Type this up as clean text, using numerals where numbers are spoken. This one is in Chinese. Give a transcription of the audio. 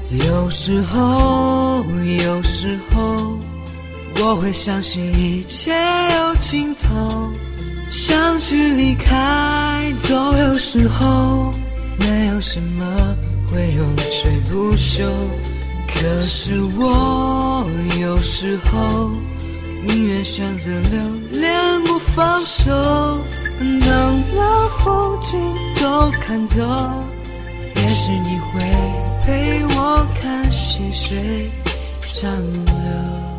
有时候我会相信一切有尽头，想去离开，都有时候没有什么会永垂不朽。可是我有时候宁愿选择留恋不放手，等了风景都看走，也许你会陪我看细水长流。